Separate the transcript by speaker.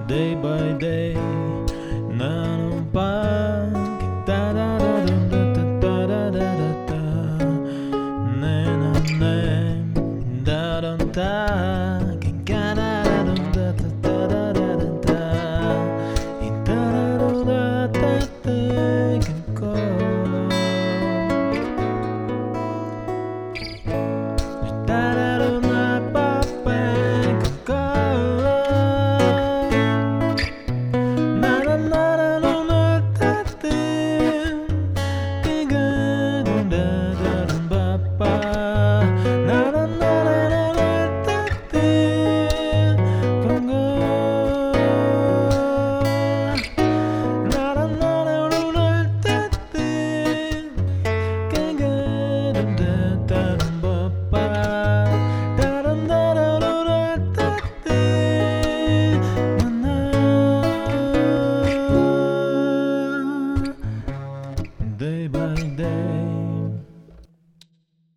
Speaker 1: day by day 나는 밖에 따라라라라라라라라라 내넌내 다른 땅에 까라라라라라라라라 이 따라라라라라라라라 day by day